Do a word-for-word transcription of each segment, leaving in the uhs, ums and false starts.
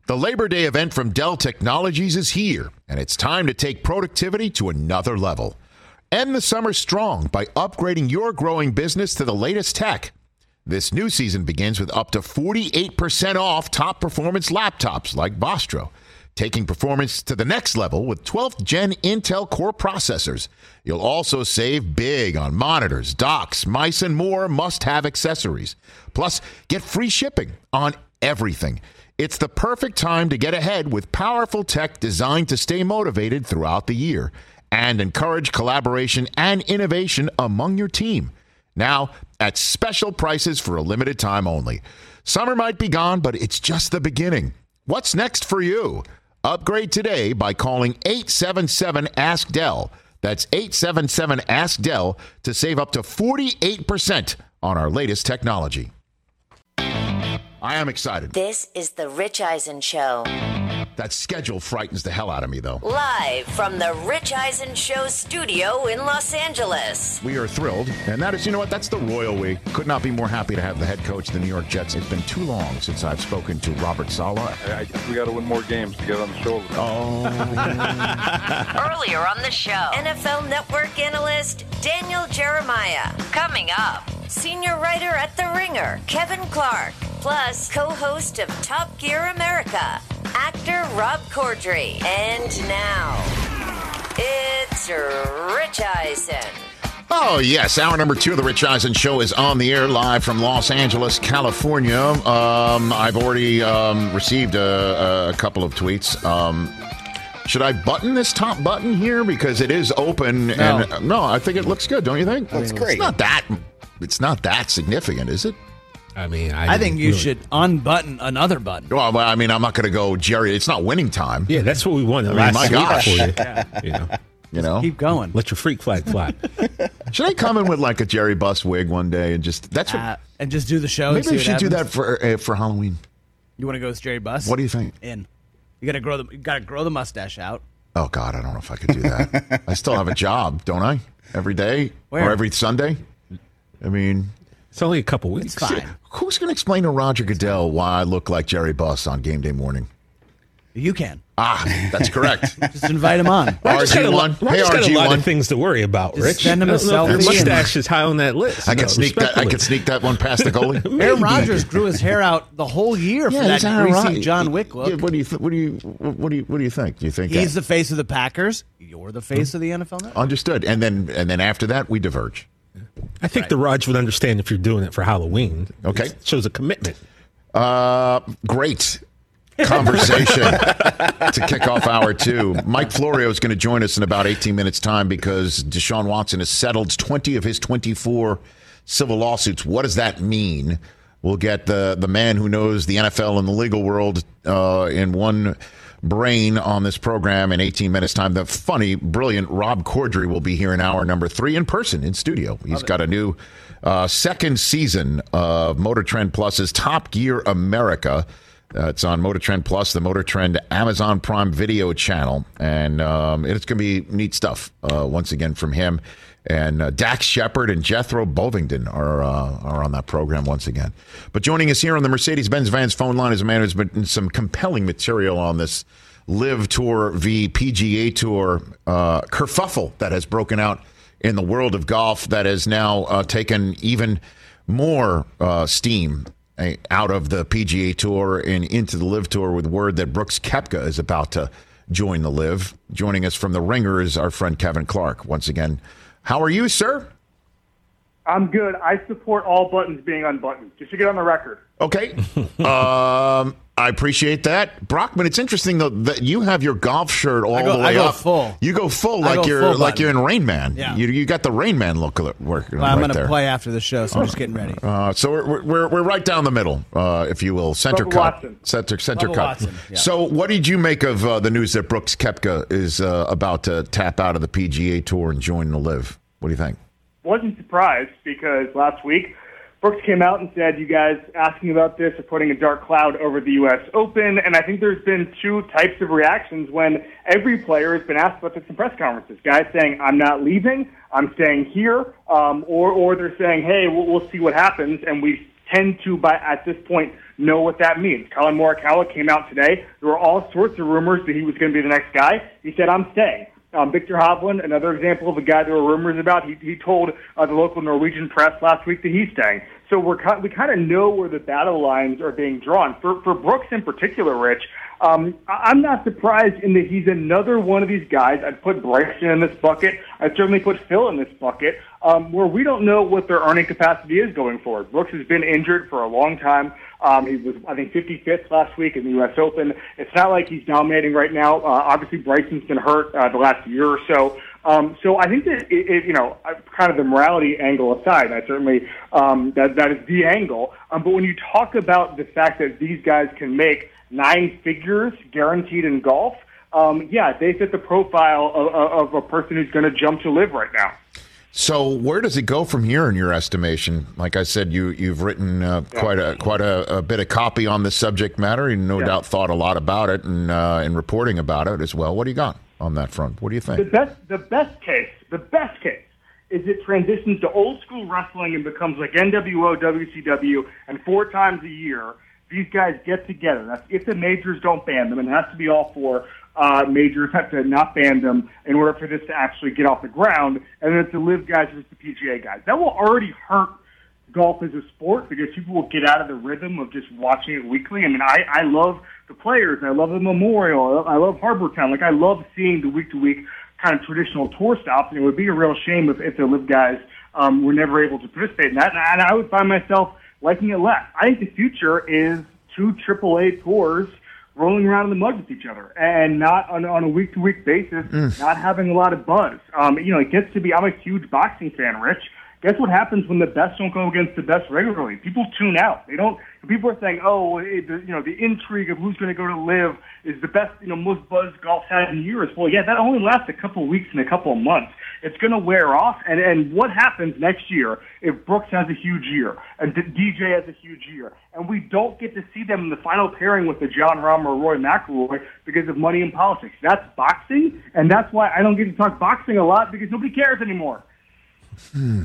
The Labor Day event from Dell Technologies is here, and it's time to take productivity to another level. End the summer strong by upgrading your growing business to the latest tech. This new season begins with up to forty-eight percent off top performance laptops like Vostro, taking performance to the next level with twelfth gen Intel Core processors. You'll also save big on monitors, docks, mice, and more must-have accessories. Plus, get free shipping on everything. It's the perfect time to get ahead with powerful tech designed to stay motivated throughout the year and encourage collaboration and innovation among your team. Now, at special prices for a limited time only. Summer might be gone, but it's just the beginning. What's next for you? Upgrade today by calling eight seven seven ask Dell. That's eight seven seven ask Dell to save up to forty-eight percent on our latest technology. I am excited. This is the Rich Eisen Show. That schedule frightens the hell out of me, though. Live from the Rich Eisen Show studio in Los Angeles. We are thrilled, and that is, you know what, that's the royal we. Could not be more happy to have the head coach of the New York Jets. It's been too long since I've spoken to Robert Saleh. I think we got to win more games to get on the shoulder. Oh. Earlier on the show, N F L Network analyst Daniel Jeremiah. Coming up, senior writer at The Ringer, Kevin Clark. Plus, co-host of Top Gear America, actor Rob Corddry. And now, it's Rich Eisen. Oh, yes. Hour number two of the Rich Eisen Show is on the air live from Los Angeles, California. Um, I've already um, received a, a couple of tweets. Um, should I button this top button here? Because it is open. No. And uh, no, I think it looks good. Don't you think? That's great. It's not that, it's not that significant, is it? I mean, I, I think you really, should unbutton another button. Well, I mean, I'm not going to go, Jerry. It's not winning time. Yeah, that's what we wanted I mean, last my week gosh. for you. Yeah. You know, You know, Keep going. let your freak flag fly. should I come in with like a Jerry Buss wig one day and just that's what? Uh, and just do the show. and maybe see we what should do that happens? for uh, for Halloween. You want to go with Jerry Buss? What do you think? In. You got to grow the. You got to grow the mustache out. Oh God, I don't know if I could do that. I still have a job, don't I? Every day Where? or every Sunday. I mean, It's only a couple weeks. It's fine. who's going to explain to Roger Goodell why I look like Jerry Buss on game day morning? You can. Ah, that's correct. Just invite him on. Roger's got a R G one. lot, Roger's Hey, got a lot R G one. of things to worry about, Just Rich. send him a I don't know if selfie your and- mustache is high on that list. I No, could sneak that. I respectfully. could sneak that one past the goalie. Aaron Rodgers grew his hair out the whole year for that he's all greasy right. John Wick look. Yeah, what do you? Th- what do you? What do you? What do you think? Do you think He's that- the face of the Packers. You're the face of the N F L Network. understood? And then and then after that, we diverge. I think the Raj would understand if you're doing it for Halloween. Okay. It shows a commitment. Uh, great conversation to kick off hour two. Mike Florio is going to join us in about eighteen minutes' time because Deshaun Watson has settled twenty of his twenty-four civil lawsuits. What does that mean? We'll get the, the man who knows the N F L and the legal world uh, in one brain on this program in eighteen minutes' time. The funny, brilliant Rob Corddry will be here in hour number three in person in studio. He's got a new uh, second season of Motor Trend Plus's Top Gear America. Uh, it's on Motor Trend Plus, the Motor Trend Amazon Prime Video channel, and um, it's going to be neat stuff uh, once again from him. And uh, Dax Shepard and Jethro Bovingdon are uh, are on that program once again. But joining us here on the Mercedes-Benz Vans phone line is a man who's been some compelling material on this Live Tour v P G A Tour uh, kerfuffle that has broken out in the world of golf that has now uh, taken even more uh, steam uh, out of the P G A Tour and into the Live Tour with word that Brooks Koepka is about to join the Live. Joining us from the Ringer is our friend Kevin Clark once again. How are you, sir? I'm good. I support all buttons being unbuttoned, just to get on the record. Okay. um, I appreciate that. Brockman, it's interesting, though, that you have your golf shirt all I go- the way I go up. full. You go full I like go you're full like button. you're in Rain Man. Yeah. You, you got the Rain Man look working Well, I'm right going to there. play after the show, so I'm just getting ready. Uh, so we're, we're we're right down the middle, uh, if you will, center Bubba cut, Watson. center center Bubba cut. Watson, yeah. So, what did you make of uh, the news that Brooks Koepka is uh, about to tap out of the P G A Tour and join the Live? What do you think? Wasn't surprised because last week Brooks came out and said, you guys asking about this are putting a dark cloud over the U S Open, and I think there's been two types of reactions when every player has been asked about this in press conferences. Guys saying, I'm not leaving, I'm staying here, um, or, or they're saying, hey, we'll, we'll see what happens, and we've tend to, by at this point, know what that means. Colin Morikawa came out today. There were all sorts of rumors that he was going to be the next guy. He said, I'm staying. Um, Victor Hovland, another example of a guy there were rumors about, he, he told uh, the local Norwegian press last week that he's staying. So we're we kind of know where the battle lines are being drawn. For, for Brooks in particular, Rich, um, I'm not surprised in that he's another one of these guys. I'd put Bryson in this bucket. I'd certainly put Phil in this bucket, um, where we don't know what their earning capacity is going forward. Brooks has been injured for a long time. Um, he was, I think, fifty-fifth last week in the U S Open. It's not like he's dominating right now. Uh, obviously, Bryson's been hurt uh, the last year or so. Um, so I think that, it, it, you know, kind of the morality angle aside, I certainly, um, that, that is the angle. Um, but when you talk about the fact that these guys can make nine figures guaranteed in golf, um, yeah, they fit the profile of, of a person who's going to jump to live right now. So where does it go from here in your estimation? Like I said, you, you've written uh, yeah. quite a quite a, a bit of copy on this subject matter, and no yeah. doubt thought a lot about it and uh, and reporting about it as well. What do you got on that front? What do you think? The best the best case, the best case is it transitions to old school wrestling and becomes like N W O, W C W, and four times a year these guys get together. That's if the majors don't ban them, and it has to be all four. Uh, majors have to not ban them in order for this to actually get off the ground, and then it's the live guys versus the P G A guys. That will already hurt golf as a sport because people will get out of the rhythm of just watching it weekly. I mean, I, I love the players. I love the Memorial. I love Harbor Town. Like, I love seeing the week-to-week kind of traditional tour stops, and it would be a real shame if, if the live guys um, were never able to participate in that, and I would find myself liking it less. I think the future is two triple A tours rolling around in the mud with each other and not on, on a week-to-week basis, mm. not having a lot of buzz. Um, you know, it gets to be, I'm a huge boxing fan, Rich. Guess what happens when the best don't go against the best regularly? People tune out. They don't, people are saying, oh, it, the, you know, the intrigue of who's going to go to live is the best, you know, most buzz golf's had in years. Well, yeah, that only lasts a couple of weeks and a couple of months. It's going to wear off. And, and what happens next year if Brooks has a huge year and D J has a huge year and we don't get to see them in the final pairing with the John Rahm or Rory McIlroy because of money and politics? That's boxing, and that's why I don't get to talk boxing a lot because nobody cares anymore. Hmm.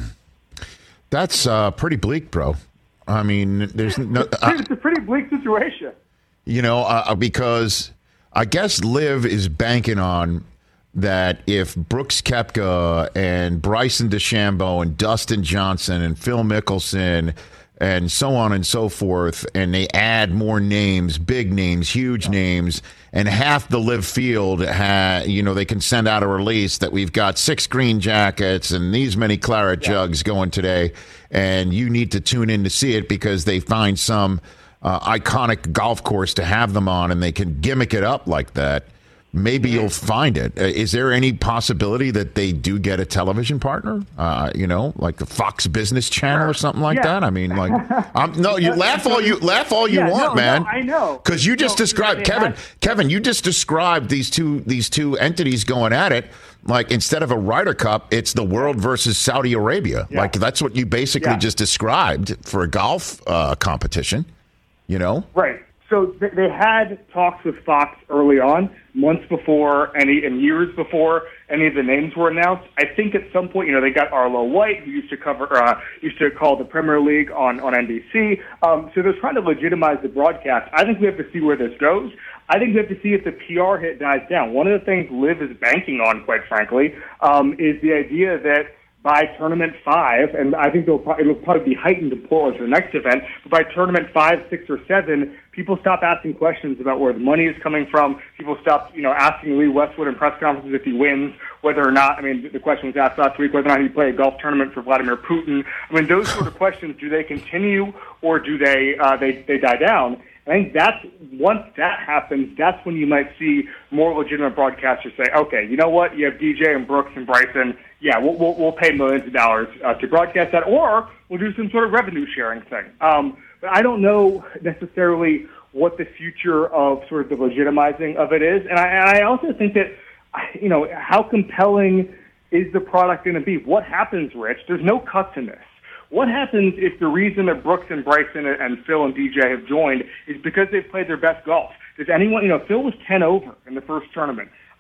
That's uh, pretty bleak, bro. I mean, there's no. Uh, it's a pretty bleak situation. You know, uh, because I guess Liv is banking on that if Brooks Koepka and Bryson DeChambeau and Dustin Johnson and Phil Mickelson and so on and so forth, and they add more names, big names, huge names, and half the Live field, ha- you know, they can send out a release that we've got six green jackets and these many claret yeah. jugs going today, and you need to tune in to see it because they find some uh, iconic golf course to have them on, and they can gimmick it up like that. Maybe you'll find it. Uh, is there any possibility that they do get a television partner? Uh, you know, like the Fox Business Channel or something like yeah. that. I mean, like, um, no, you laugh all you laugh all you yeah, want, no, man. No, I know because you just no, described Kevin. have- Kevin, you just described these two these two entities going at it. Like instead of a Ryder Cup, it's the world versus Saudi Arabia. Yeah. Like that's what you basically yeah. just described for a golf uh, competition. You know, right? So they had talks with Fox early on, months before any and years before any of the names were announced. I think at some point, you know, they got Arlo White, who used to cover, uh, used to call the Premier League on, on N B C. Um, so they're trying to legitimize the broadcast. I think we have to see where this goes. I think we have to see if the P R hit dies down. One of the things Liv is banking on, quite frankly, um, is the idea that by tournament five, and I think it'll, it'll probably be heightened in Portland for the next event, but by tournament five, six, or seven, people stop asking questions about where the money is coming from. People stop, you know, asking Lee Westwood in press conferences if he wins, whether or not, I mean, the question was asked last week, whether or not he'd play a golf tournament for Vladimir Putin. I mean, those sort of questions, do they continue or do they, uh, they, they die down? I think that's, once that happens, that's when you might see more legitimate broadcasters say, okay, you know what, you have D J and Brooks and Bryson, yeah, we'll, we'll, we'll pay millions of dollars uh, to broadcast that, or we'll do some sort of revenue sharing thing. Um, but I don't know necessarily what the future of sort of the legitimizing of it is, and I, and I also think that, you know, how compelling is the product going to be? What happens, Rich? There's no cuts in this. What happens if the reason that Brooks and Bryson and Phil and D J have joined is because they've played their best golf? Does anyone, you know, Phil was ten over in the first tournament.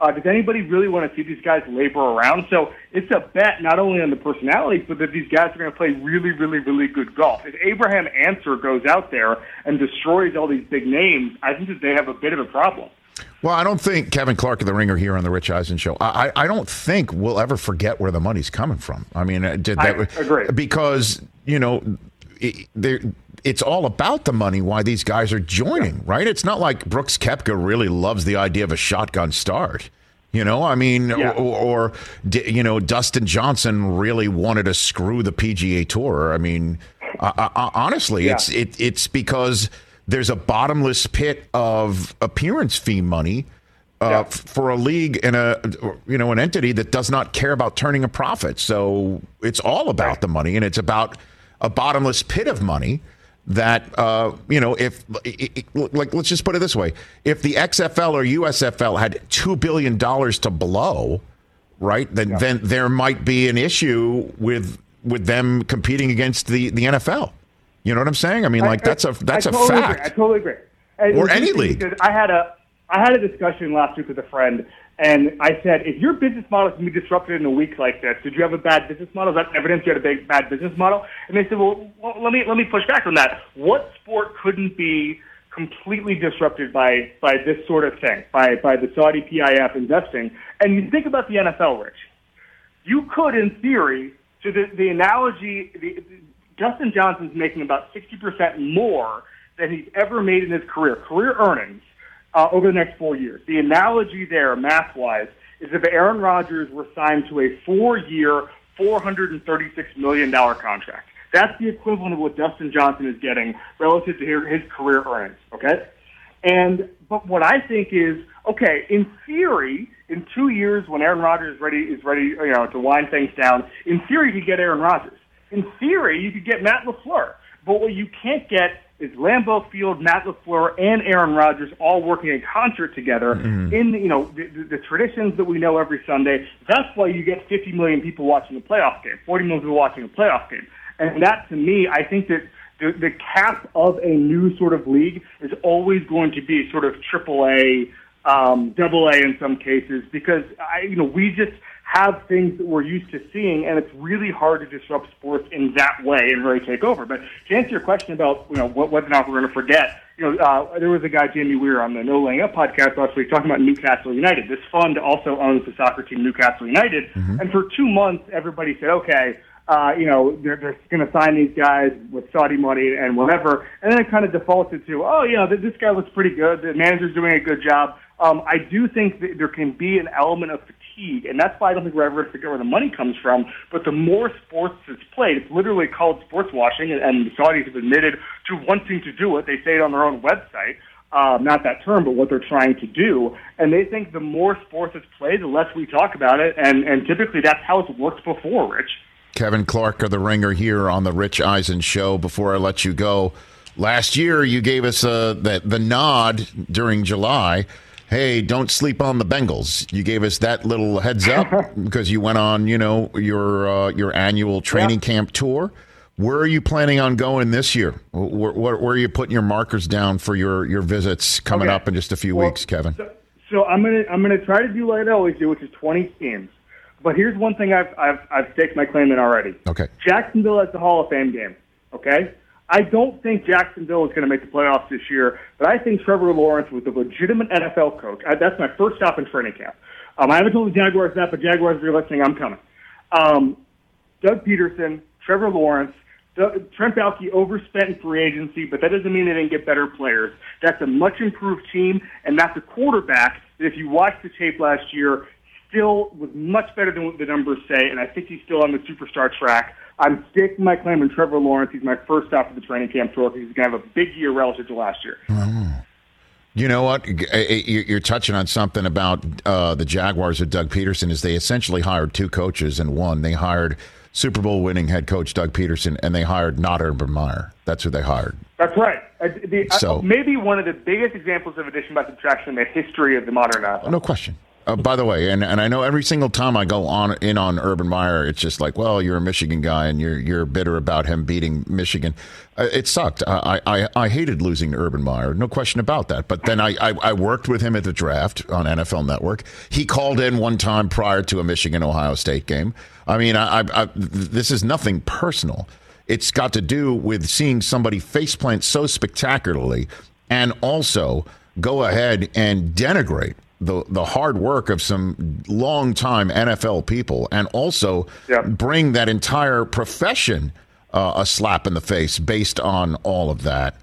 Uh, does anybody really want to see these guys labor around? So it's a bet not only on the personalities, but that these guys are going to play really, really, really good golf. If Abraham Ancer goes out there and destroys all these big names, I think that they have a bit of a problem. Well, I don't think Kevin Clark of The Ringer here on the Rich Eisen Show, I, I don't think we'll ever forget where the money's coming from. I mean, did that, I agree. Because, you know, it, it's all about the money, why these guys are joining, yeah. right? It's not like Brooks Koepka really loves the idea of a shotgun start. You know, I mean, yeah. or, or, you know, Dustin Johnson really wanted to screw the P G A Tour. I mean, I, I, honestly, yeah. it's it, it's because there's a bottomless pit of appearance fee money uh, yeah. f- for a league and a, you know, an entity that does not care about turning a profit. So it's all about right. the money, and it's about a bottomless pit of money that, uh, you know, if, it, it, like, let's just put it this way. If the X F L or U S F L had two billion dollars to blow, right, then, yeah. then there might be an issue with with them competing against the, the N F L. You know what I'm saying? I mean, like, I, that's a that's I a totally fact. Agree. I totally agree. And or any league. I had a I had a discussion last week with a friend, and I said, if your business model can be disrupted in a week like this, did you have a bad business model? Is that evidence you had a big, bad business model? And they said, well, well, let me let me push back on that. What sport couldn't be completely disrupted by by this sort of thing, by by the Saudi P I F investing? And you think about the N F L, Rich. You could, in theory, to the, the analogy, the, Dustin Johnson's making about sixty percent more than he's ever made in his career, career earnings. Uh, over the next four years. The analogy there, math-wise, is if Aaron Rodgers were signed to a four-year, four hundred thirty-six million dollars contract. That's the equivalent of what Dustin Johnson is getting relative to his career earnings, okay? And but what I think is, okay, in theory, in two years when Aaron Rodgers is ready, is ready you know, to wind things down, in theory, you could get Aaron Rodgers. In theory, you could get Matt LaFleur. But what you can't get is Lambeau Field, Matt LaFleur, and Aaron Rodgers all working in concert together mm-hmm. in you know the, the, the traditions that we know every Sunday. That's why you get fifty million people watching a playoff game, forty million people watching a playoff game. And that, to me, I think that the, the cap of a new sort of league is always going to be sort of triple A, um, double A in some cases, because I, you know we just have things that we're used to seeing, and it's really hard to disrupt sports in that way and really take over. But to answer your question about you know whether or not we're going to forget, you know, uh, there was a guy, Jamie Weir, on the No Laying Up podcast last week talking about Newcastle United. This fund also owns the soccer team Newcastle United, mm-hmm. and for two months everybody said, okay, uh, you know, they're, they're going to sign these guys with Saudi money and whatever, and then it kind of defaulted to, oh, you know, this guy looks pretty good, the manager's doing a good job. Um, I do think that there can be an element of fatigue, and that's why I don't think we're ever going to figure out where the money comes from. But the more sports that's played, it's literally called sports washing, and, and the Saudis have admitted to wanting to do it. They say it on their own website, uh, not that term, but what they're trying to do. And they think the more sports that's played, the less we talk about it, and, and typically that's how it's worked before, Rich. Kevin Clark of The Ringer here on the Rich Eisen Show. Before I let you go, last year you gave us uh, the, the nod during July. Hey, don't sleep on the Bengals. You gave us that little heads up because you went on, you know, your uh, your annual training yeah. camp tour. Where are you planning on going this year? Where, where, where are you putting your markers down for your, your visits coming okay. up in just a few well, weeks, Kevin? So, so I'm gonna I'm gonna try to do what I always do, which is twenty teams. But here's one thing I've I've I've staked my claim in already. Okay. Jacksonville has the Hall of Fame game. Okay. I don't think Jacksonville is going to make the playoffs this year, but I think Trevor Lawrence was a legitimate N F L coach. I, that's my first stop in training camp. Um, I haven't told the Jaguars that, but Jaguars, if you're listening, I'm coming. Um, Doug Peterson, Trevor Lawrence, Doug, Trent Baalke overspent in free agency, but that doesn't mean they didn't get better players. That's a much improved team, and that's a quarterback that, if you watch the tape last year, still was much better than what the numbers say, and I think he's still on the superstar track. I'm staking my claim in Trevor Lawrence. He's my first stop for the training camp tour because he's going to have a big year relative to last year. Oh. You know what? You're touching on something about uh, the Jaguars with Doug Peterson is they essentially hired two coaches in one. They hired Super Bowl winning head coach Doug Peterson, and they hired not Urban Meyer. That's who they hired. That's right. Uh, the, so, uh, maybe one of the biggest examples of addition by subtraction in the history of the modern N F L. No question. Uh, by the way, and, and I know every single time I go on in on Urban Meyer, it's just like, well, you're a Michigan guy and you're you're bitter about him beating Michigan. Uh, it sucked. I, I I hated losing to Urban Meyer, no question about that. But then I, I I worked with him at the draft on N F L Network. He called in one time prior to a Michigan Ohio State game. I mean, I, I, I this is nothing personal. It's got to do with seeing somebody faceplant so spectacularly, and also go ahead and denigrate the the hard work of some longtime N F L people, and also yep. bring that entire profession uh, a slap in the face based on all of that,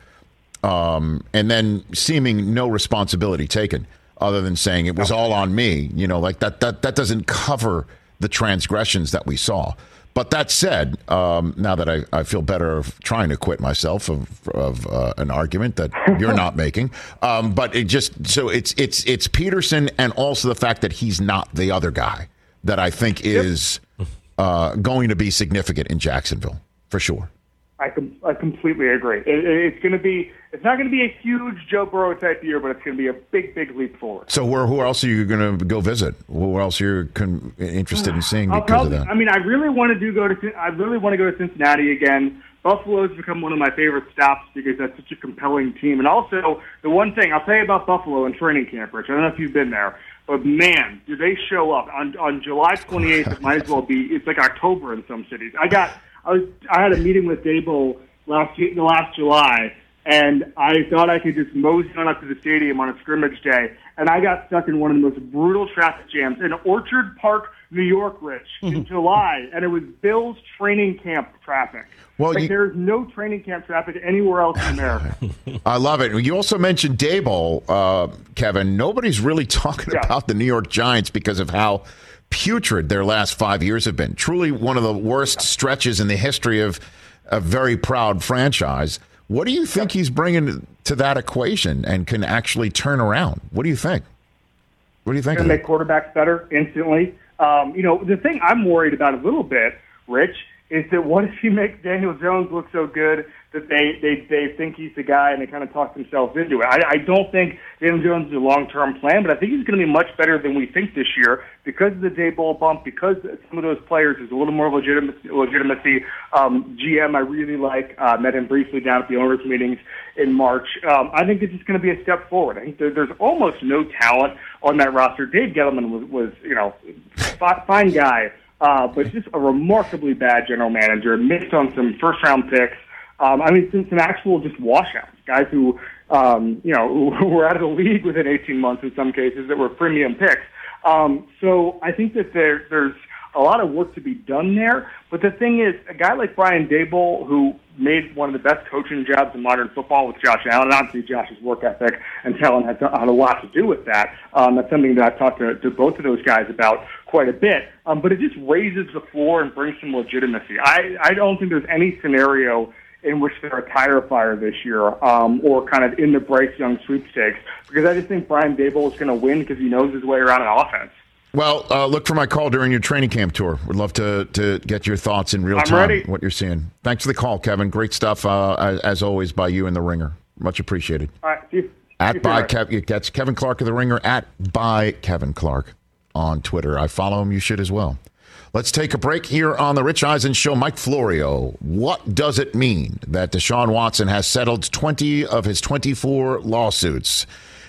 um, and then seeming no responsibility taken other than saying it was all on me. You know, like that that that doesn't cover the transgressions that we saw. But that said, um, now that I, I feel better of trying to quit myself of, of uh, an argument that you're not making, um, but it just so it's it's it's Peterson, and also the fact that he's not the other guy that I think is uh, going to be significant in Jacksonville for sure. I com- I completely agree. It, it's going to be it's not going to be a huge Joe Burrow type year, but it's going to be a big big leap forward. So where who else are you going to go visit? Who else you're con- interested in seeing because probably, of that? I mean, I really want to do go to I really want to go to Cincinnati again. Buffalo has become one of my favorite stops because that's such a compelling team. And also, the one thing I'll tell you about Buffalo in training camp, Rich, I don't know if you've been there, but man, do they show up on on July twenty-eighth? It might as well be. It's like October in some cities. I got. I was I had a meeting with Dable last last July, and I thought I could just mosey on up to the stadium on a scrimmage day, and I got stuck in one of the most brutal traffic jams in Orchard Park, New York, Rich, in July, and it was Bills training camp traffic. Well, like you, there's no training camp traffic anywhere else in America. I love it. You also mentioned Daboll, uh, Kevin. Nobody's really talking Yeah. about the New York Giants because of how putrid their last five years have been. Truly one of the worst stretches in the history of a very proud franchise. What do you think he's bringing to that equation and can actually turn around? What do you think? What do you think? Going to make quarterbacks better instantly. Um, you know, the thing I'm worried about a little bit, Rich, is that what if he makes Daniel Jones look so good that they, they, they think he's the guy and they kind of talk themselves into it. I, I don't think Daniel Jones is a long-term plan, but I think he's going to be much better than we think this year because of the Daboll bump, because some of those players, there's a little more legitimacy. legitimacy. Um, G M I really like, uh, met him briefly down at the owners' meetings in March. Um, I think it's just going to be a step forward. I think there, there's almost no talent on that roster. Dave Gettleman was, was you know, fi- fine guy, uh, but just a remarkably bad general manager, missed on some first-round picks. Um, I mean, some, some actual just washouts, guys who, um, you know, who were out of the league within eighteen months in some cases that were premium picks. Um, so I think that there, there's a lot of work to be done there. But the thing is, a guy like Brian Daboll, who made one of the best coaching jobs in modern football with Josh Allen, and obviously Josh's work ethic and talent had, had a lot to do with that. Um, that's something that I've talked to, to both of those guys about quite a bit. Um, but it just raises the floor and brings some legitimacy. I, I don't think there's any scenario in which they're a tire fire this year, um, or kind of in the Bryce Young sweepstakes, because I just think Brian Daboll is going to win because he knows his way around an offense. Well, uh, look for my call during your training camp tour. Would love to to get your thoughts in real I'm time, ready. what you're seeing. Thanks for the call, Kevin. Great stuff, uh, as, as always, by you and The Ringer. Much appreciated. All right, see you. At see you by soon, Kev, that's Kevin Clark of The Ringer, at by Kevin Clark on Twitter. I follow him. You should as well. Let's take a break here on the Rich Eisen Show. Mike Florio, what does it mean that Deshaun Watson has settled twenty of his twenty-four lawsuits?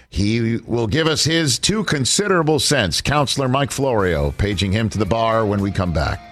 He will give us his two considerable cents. Counselor Mike Florio, paging him to the bar when we come back.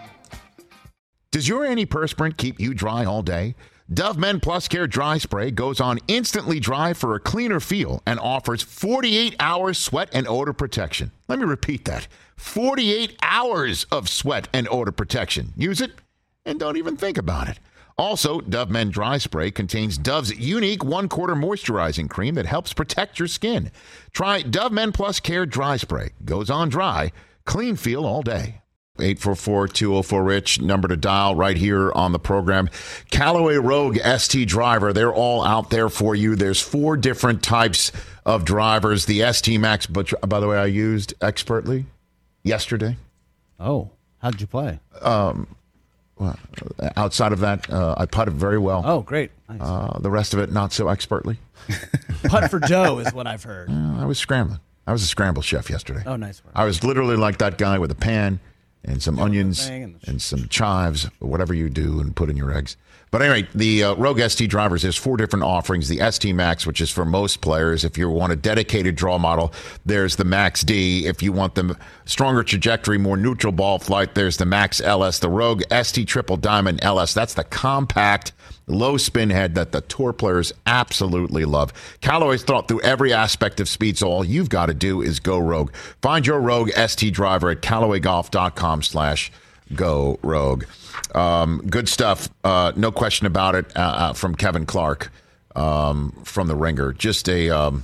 Does your antiperspirant keep you dry all day? Dove Men Plus Care Dry Spray goes on instantly dry for a cleaner feel and offers forty-eight hours sweat and odor protection. Let me repeat that. forty-eight hours of sweat and odor protection. Use it and don't even think about it. Also, Dove Men Dry Spray contains Dove's unique one-quarter moisturizing cream that helps protect your skin. Try Dove Men Plus Care Dry Spray. Goes on dry. Clean feel all day. eight four four, two oh four, RICH, number to dial right here on the program. Callaway Rogue S T driver, they're all out there for you. There's four different types of drivers. The S T Max, but by the way, I used expertly yesterday. Oh, how did you play? Um, well, outside of that, uh, I putted very well. Oh, great. Nice. Uh, the rest of it, not so expertly. Putt for Joe is what I've heard. Uh, I was scrambling. I was a scramble chef yesterday. Oh, nice work. I was literally like that guy with a pan and some onions and and some chives, or whatever you do, and put in your eggs. But anyway, the uh, Rogue S T drivers, there's four different offerings. The S T Max, which is for most players. If you want a dedicated draw model, there's the Max D. If you want the stronger trajectory, more neutral ball flight, there's the Max L S. The Rogue S T Triple Diamond L S, that's the compact, low spin head that the tour players absolutely love. Callaway's thought through every aspect of speed, so all you've got to do is go Rogue. Find your Rogue S T driver at CallawayGolf.com slash go Rogue. Um, good stuff. Uh, no question about it. Uh, uh, from Kevin Clark, um, from the Ringer. Just a, um,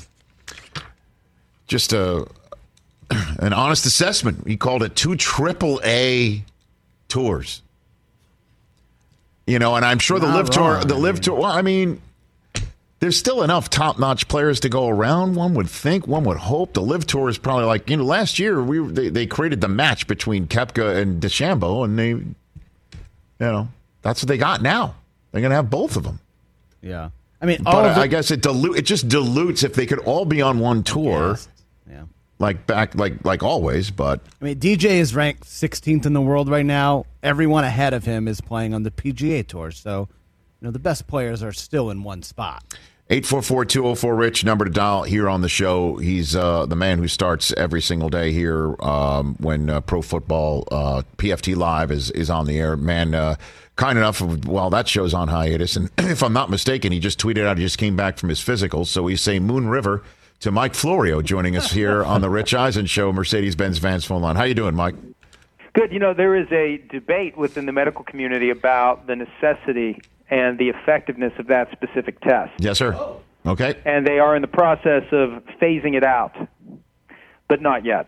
just a, an honest assessment. He called it two triple A tours. You know, and I'm sure the Live Tour, the Live Tour. Well, I mean, there's still enough top-notch players to go around. One would think, one would hope. The Live Tour is probably like, you know, last year we they, they created the match between Koepka and DeChambeau, and they, you know, that's what they got now. They're going to have both of them. Yeah, I mean, all but of I it, guess it dilute. It just dilutes if they could all be on one tour, Yes. Yeah. like back, like like always. But I mean, D J is ranked sixteenth in the world right now. Everyone ahead of him is playing on the P G A Tour, so you know the best players are still in one spot. eight four four, two oh four, RICH, number to dial here on the show. He's uh, the man who starts every single day here um, when uh, Pro Football uh, P F T Live is, is on the air. Man, uh, kind enough, of, well, that show's on hiatus. And if I'm not mistaken, he just tweeted out he just came back from his physical. So we say Moon River to Mike Florio joining us here on the Rich Eisen Show, Mercedes-Benz Vans phone line. How you doing, Mike? Good. You know, there is a debate within the medical community about the necessity and the effectiveness of that specific test. Yes, sir. Okay. And they are in the process of phasing it out, but not yet.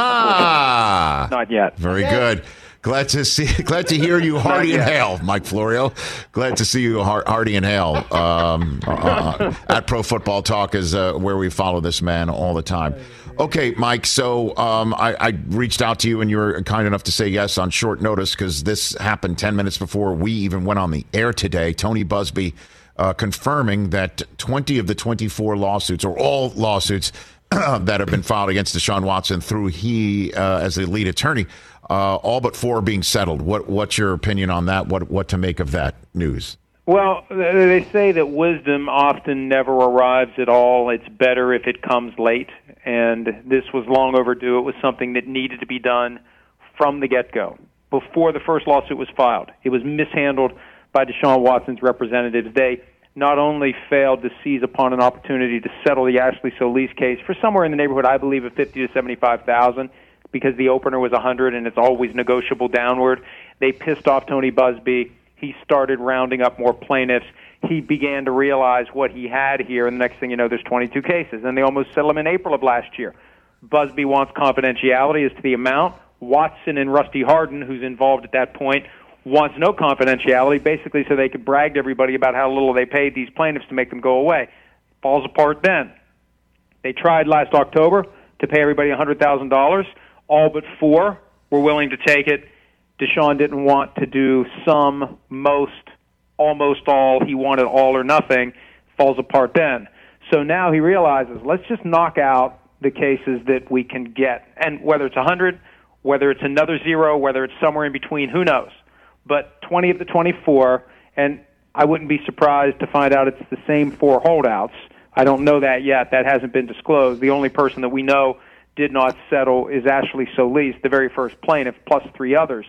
Aha! Not yet. Very good. Glad to see. Glad to hear you hearty and hail, Mike Florio. Glad to see you heart, hearty and hail. Um, uh, at Pro Football Talk is uh, where we follow this man all the time. Okay, Mike. So um, I, I reached out to you, and you were kind enough to say yes on short notice because this happened ten minutes before we even went on the air today. Tony Buzbee uh, confirming that twenty of the twenty-four lawsuits, or all lawsuits that have been filed against Deshaun Watson through he uh, as the lead attorney, uh, all but four are being settled. What what's your opinion on that? What what to make of that news? Well, they say that wisdom often never arrives at all. It's better if it comes late, and this was long overdue. It was something that needed to be done from the get-go, before the first lawsuit was filed. It was mishandled by Deshaun Watson's representatives. They not only failed to seize upon an opportunity to settle the Ashley Solis case for somewhere in the neighborhood, I believe, of fifty to seventy-five thousand, because the opener was one hundred and it's always negotiable downward. They pissed off Tony Buzbee. He started rounding up more plaintiffs. He began to realize what he had here, and the next thing you know, there's twenty-two cases. And they almost settled him in April of last year. Buzbee wants confidentiality as to the amount. Watson and Rusty Hardin, who's involved at that point, wants no confidentiality, basically so they could brag to everybody about how little they paid these plaintiffs to make them go away. Falls apart then. They tried last October to pay everybody one hundred thousand dollars. All but four were willing to take it. Deshaun didn't want to do some, most, almost all. He wanted all or nothing. Falls apart then. So now he realizes, let's just knock out the cases that we can get. And whether it's one hundred, whether it's another zero, whether it's somewhere in between, who knows? But twenty of the twenty-four, and I wouldn't be surprised to find out it's the same four holdouts. I don't know that yet. That hasn't been disclosed. The only person that we know did not settle is Ashley Solis, the very first plaintiff, plus three others.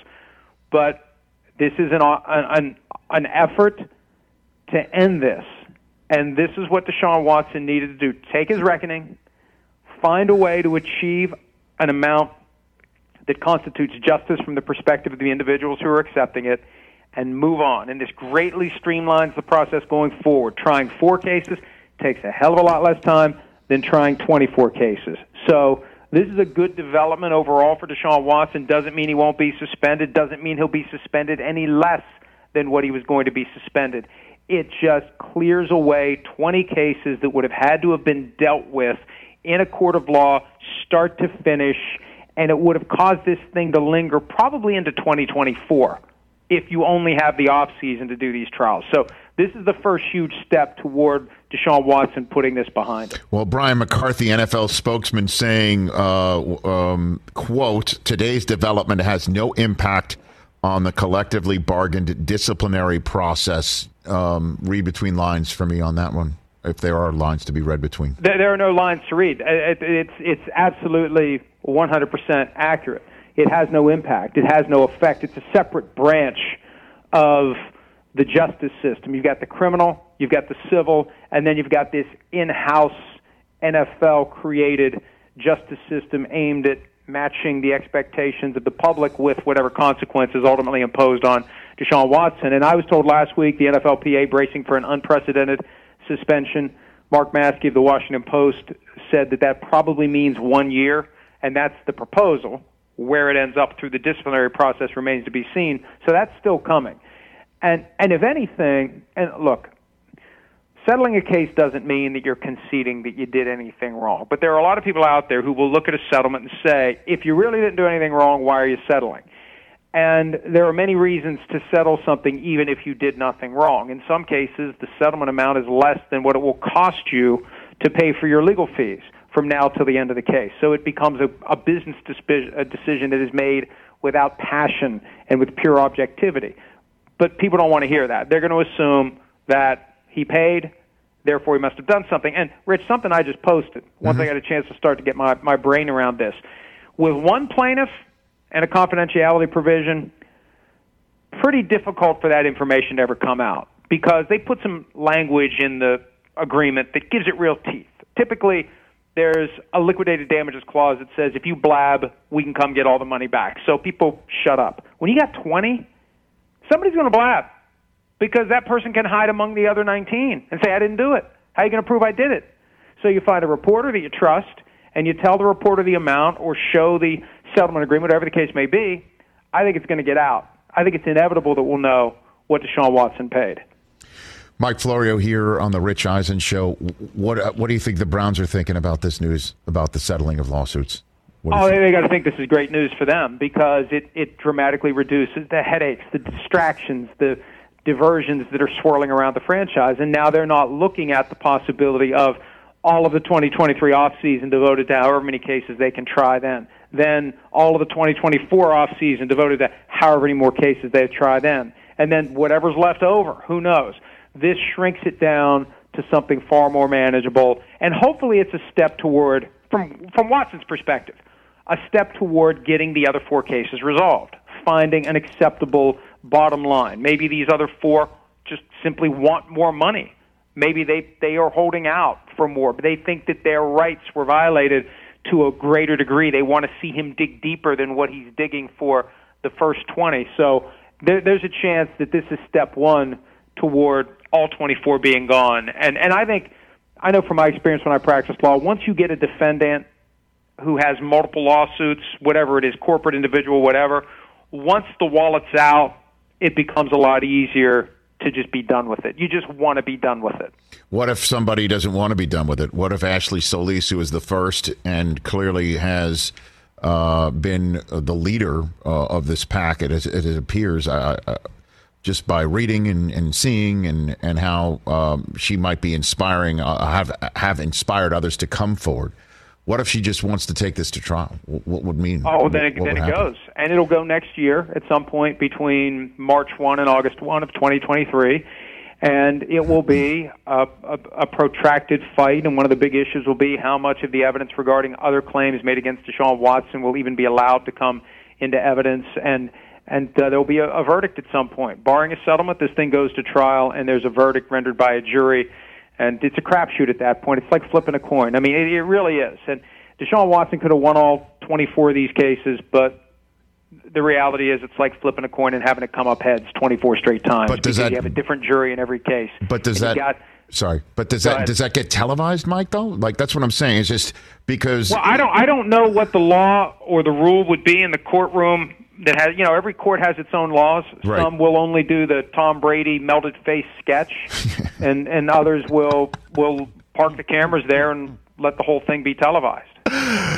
But this is an, an, an effort to end this. And this is what Deshaun Watson needed to do. Take his reckoning, find a way to achieve an amount that constitutes justice from the perspective of the individuals who are accepting it, and move on. And this greatly streamlines the process going forward. Trying four cases takes a hell of a lot less time than trying twenty-four cases. So this is a good development overall for Deshaun Watson. Doesn't mean he won't be suspended. Doesn't mean he'll be suspended any less than what he was going to be suspended. It just clears away twenty cases that would have had to have been dealt with in a court of law, start to finish, and it would have caused this thing to linger probably into twenty twenty-four if you only have the off season to do these trials. So This is the first huge step toward Deshaun Watson putting this behind him. Well, Brian McCarthy, N F L spokesman, saying, uh, um, quote, today's development has no impact on the collectively bargained disciplinary process. Um, read between lines for me on that one, if there are lines to be read between. There, there are no lines to read. It, it's, it's absolutely one hundred percent accurate. It has no impact. It has no effect. It's a separate branch of the justice system. You've got the criminal, you've got the civil, and then you've got this in-house N F L-created justice system aimed at matching the expectations of the public with whatever consequences ultimately imposed on Deshaun Watson. And I was told last week the N F L P A bracing for an unprecedented suspension. Mark Maskey of the Washington Post said that that probably means one year, and that's the proposal. Where it ends up through the disciplinary process remains to be seen. So that's still coming. And and if anything, and look, settling a case doesn't mean that you're conceding that you did anything wrong. But there are a lot of people out there who will look at a settlement and say, if you really didn't do anything wrong, why are you settling? And there are many reasons to settle something even if you did nothing wrong. In some cases, the settlement amount is less than what it will cost you to pay for your legal fees from now till the end of the case. So it becomes a, a business disp- a decision that is made without passion and with pure objectivity. But people don't want to hear that. They're going to assume that he paid, therefore he must have done something. And, Rich, something I just posted, once mm-hmm. I got a chance to start to get my, my brain around this. With one plaintiff and a confidentiality provision, pretty difficult for that information to ever come out because they put some language in the agreement that gives it real teeth. Typically, there's a liquidated damages clause that says if you blab, we can come get all the money back. So people shut up. When you got twenty, somebody's going to blab because that person can hide among the other nineteen and say, I didn't do it. How are you going to prove I did it? So you find a reporter that you trust, and you tell the reporter the amount or show the settlement agreement, whatever the case may be. I think it's going to get out. I think it's inevitable that we'll know what Deshaun Watson paid. Mike Florio here on the Rich Eisen Show. What what do you think the Browns are thinking about this news, about the settling of lawsuits? Oh, they, they got to think this is great news for them because it, it dramatically reduces the headaches, the distractions, the diversions that are swirling around the franchise. And now they're not looking at the possibility of all of the twenty twenty-three offseason devoted to however many cases they can try then. Then all of the twenty twenty-four offseason devoted to however many more cases they try then. And then whatever's left over, who knows? This shrinks it down to something far more manageable. And hopefully it's a step toward, from from Watson's perspective, a step toward getting the other four cases resolved, finding an acceptable bottom line. Maybe these other four just simply want more money. Maybe they, they are holding out for more, but they think that their rights were violated to a greater degree. They want to see him dig deeper than what he's digging for the first twenty. So there, there's a chance that this is step one toward all twenty-four being gone. And and I think, I know from my experience when I practiced law, once you get a defendant who has multiple lawsuits, whatever it is, corporate, individual, whatever, once the wallet's out, it becomes a lot easier to just be done with it. You just want to be done with it. What if somebody doesn't want to be done with it? What if Ashley Solis, who is the first and clearly has uh, been the leader uh, of this pack, it, it appears, uh, uh, just by reading and, and seeing and, and how um, she might be inspiring, uh, have have inspired others to come forward. What if she just wants to take this to trial? What would mean? Oh, then it, then it goes. And it'll go next year at some point between March first and August first of twenty twenty-three. And it will be a, a, a protracted fight. And one of the big issues will be how much of the evidence regarding other claims made against Deshaun Watson will even be allowed to come into evidence. And and uh, there will be a, a verdict at some point. Barring a settlement, this thing goes to trial, and there's a verdict rendered by a jury. And it's a crapshoot at that point. It's like flipping a coin. I mean, it, it really is. And Deshaun Watson could have won all twenty-four of these cases, but the reality is it's like flipping a coin and having it come up heads twenty-four straight times. But does because that, you have a different jury in every case. But does that... Got, sorry, but does that ahead. does that get televised, Mike, though? Like, that's what I'm saying. It's just because... Well, I don't, I don't know what the law or the rule would be in the courtroom that has, you know, every court has its own laws. Right. Some will only do the Tom Brady melted face sketch, and, and others will will park the cameras there and let the whole thing be televised.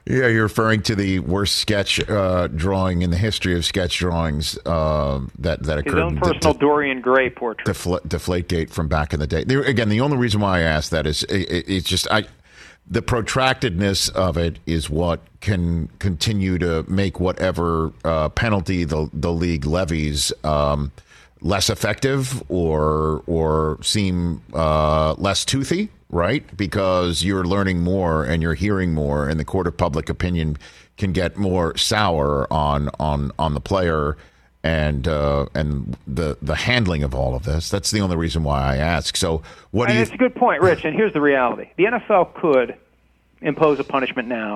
Yeah, you're referring to the worst sketch uh, drawing in the history of sketch drawings uh, that that occurred. His own personal d- Dorian Gray portrait, Defla- Deflategate from back in the day. There, again, the only reason why I asked that is it, it, it's just I. The protractedness of it is what can continue to make whatever uh, penalty the the league levies um, less effective or or seem uh, less toothy, right? Because you're learning more and you're hearing more, and the court of public opinion can get more sour on on on the player and uh, and the the handling of all of this. That's the only reason why I ask. So, what do and you? It's a good point, Rich. And here's the reality: the N F L could impose a punishment now,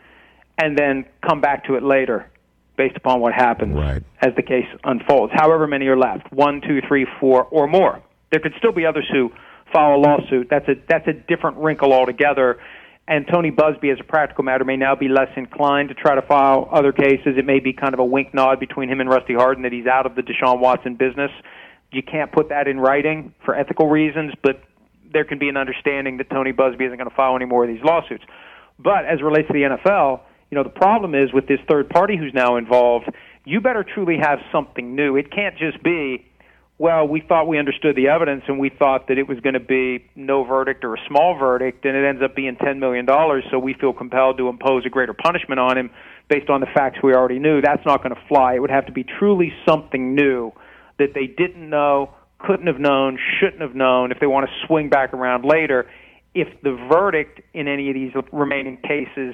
and then come back to it later, based upon what happens right. as the case unfolds. However many are left, one, two, three, four, or more. There could still be others who file a lawsuit. That's a that's a different wrinkle altogether. And Tony Buzbee, as a practical matter, may now be less inclined to try to file other cases. It may be kind of a wink nod between him and Rusty Hardin that he's out of the Deshaun Watson business. You can't put that in writing for ethical reasons, but there can be an understanding that Tony Buzbee isn't going to file any more of these lawsuits. But as it relates to the N F L, you know, the problem is with this third party who's now involved, you better truly have something new. It can't just be, well, we thought we understood the evidence and we thought that it was going to be no verdict or a small verdict, and it ends up being ten million dollars, so we feel compelled to impose a greater punishment on him based on the facts we already knew. That's not going to fly. It would have to be truly something new that they didn't know, couldn't have known, shouldn't have known if they want to swing back around later. If the verdict in any of these remaining cases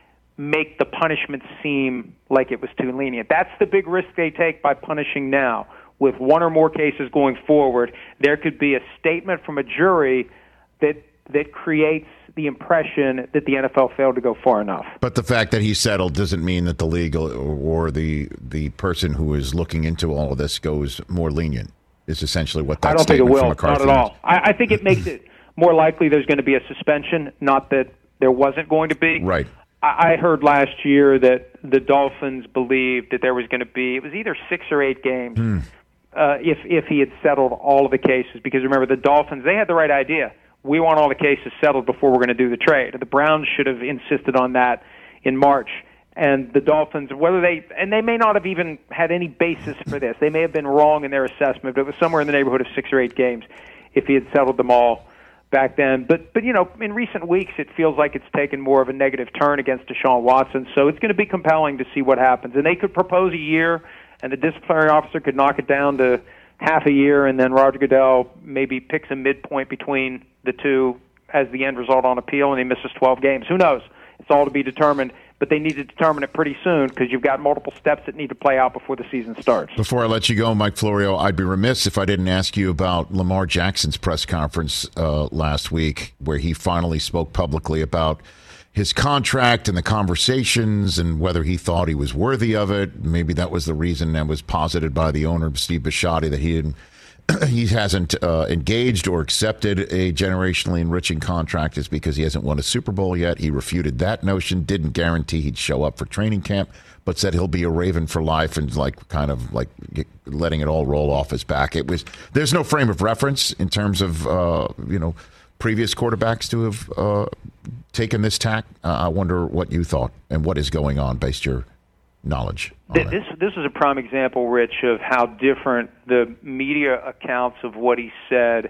make the punishment seem like it was too lenient. That's the big risk they take by punishing now. With one or more cases going forward, there could be a statement from a jury that that creates the impression that the N F L failed to go far enough. But the fact that he settled doesn't mean that the league or the the person who is looking into all of this goes more lenient, is essentially what that I don't think it statement will, from McCarthy not at all. I, I think it makes it more likely there's going to be a suspension, not that there wasn't going to be. Right. I heard last year that the Dolphins believed that there was going to be, it was either six or eight games Hmm. uh, if if he had settled all of the cases. Because remember, the Dolphins, they had the right idea. We want all the cases settled before we're going to do the trade. The Browns should have insisted on that in March. And the Dolphins, whether they, and they may not have even had any basis for this. They may have been wrong in their assessment, but it was somewhere in the neighborhood of six or eight games if he had settled them all back then. But, but you know, in recent weeks, it feels like it's taken more of a negative turn against Deshaun Watson. So it's going to be compelling to see what happens. And they could propose a year, and the disciplinary officer could knock it down to half a year, and then Roger Goodell maybe picks a midpoint between the two as the end result on appeal, and he misses twelve games. Who knows? It's all to be determined. But they need to determine it pretty soon because you've got multiple steps that need to play out before the season starts. Before I let you go, Mike Florio, I'd be remiss if I didn't ask you about Lamar Jackson's press conference uh, last week, where he finally spoke publicly about his contract and the conversations and whether he thought he was worthy of it. Maybe that was the reason that was posited by the owner, Steve Bisciotti, that he didn't. He hasn't uh, engaged or accepted a generationally enriching contract is because he hasn't won a Super Bowl yet. He refuted that notion, didn't guarantee he'd show up for training camp, but said he'll be a Raven for life and like kind of like letting it all roll off his back. It was there's no frame of reference in terms of uh, you know previous quarterbacks to have uh, taken this tack. Uh, I wonder what you thought and what is going on based your knowledge. This this is a prime example, Rich, of how different the media accounts of what he said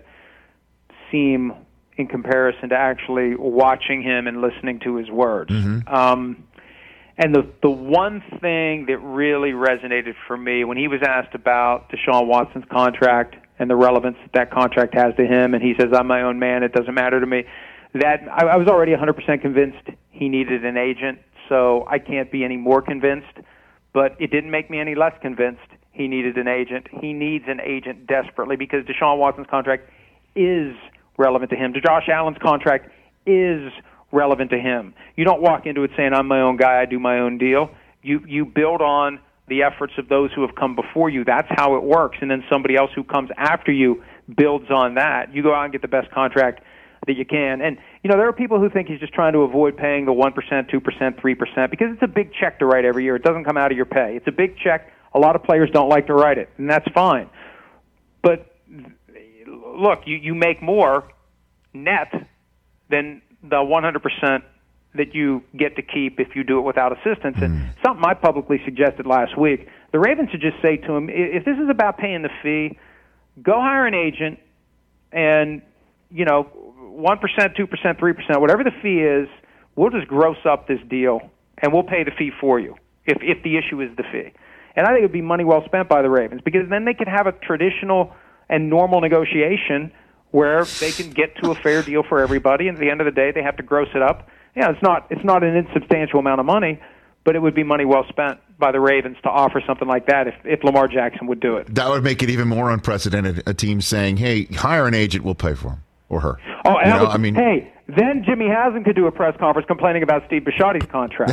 seem in comparison to actually watching him and listening to his words. Mm-hmm. Um, and the the one thing that really resonated for me when he was asked about Deshaun Watson's contract and the relevance that that contract has to him, and he says, "I'm my own man; it doesn't matter to me." That I, I was already one hundred percent convinced he needed an agent. So I can't be any more convinced, but it didn't make me any less convinced he needed an agent. He needs an agent desperately because Deshaun Watson's contract is relevant to him. Josh Allen's contract is relevant to him. You don't walk into it saying, I'm my own guy, I do my own deal. You you build on the efforts of those who have come before you. That's how it works. And then somebody else who comes after you builds on that. You go out and get the best contract that you can. And, you know, there are people who think he's just trying to avoid paying the one percent, two percent, three percent because it's a big check to write every year. It doesn't come out of your pay. It's a big check. A lot of players don't like to write it, and that's fine. But, look, you, you make more net than the one hundred percent that you get to keep if you do it without assistance. And mm. something I publicly suggested last week, the Ravens should just say to him, if this is about paying the fee, go hire an agent and, you know, one percent, two percent, three percent, whatever the fee is, we'll just gross up this deal and we'll pay the fee for you if, if the issue is the fee. And I think it would be money well spent by the Ravens because then they could have a traditional and normal negotiation where they can get to a fair deal for everybody, and at the end of the day, they have to gross it up. Yeah, it's not it's not an insubstantial amount of money, but it would be money well spent by the Ravens to offer something like that if, if Lamar Jackson would do it. That would make it even more unprecedented, a team saying, hey, hire an agent, we'll pay for him or her. Oh, and you I, know, would, I mean, hey, then Jimmy Haslam could do a press conference complaining about Steve Bisciotti's contract.